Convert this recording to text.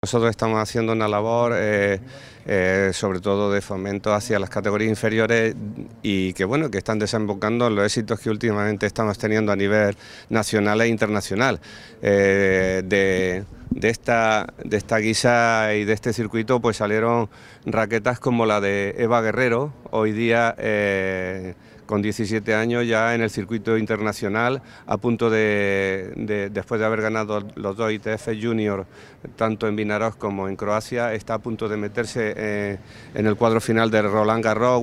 Nosotros estamos haciendo una labor sobre todo de fomento hacia las categorías inferiores y que bueno, que están desembocando en los éxitos que últimamente estamos teniendo a nivel nacional e internacional. De esta guisa y de este circuito pues salieron raquetas como la de Eva Guerrero, hoy día con 17 años ya en el circuito internacional, a punto después de haber ganado los dos ITF Junior, tanto en Vinaroz como en Croacia, está a punto de meterse en el cuadro final de Roland Garros.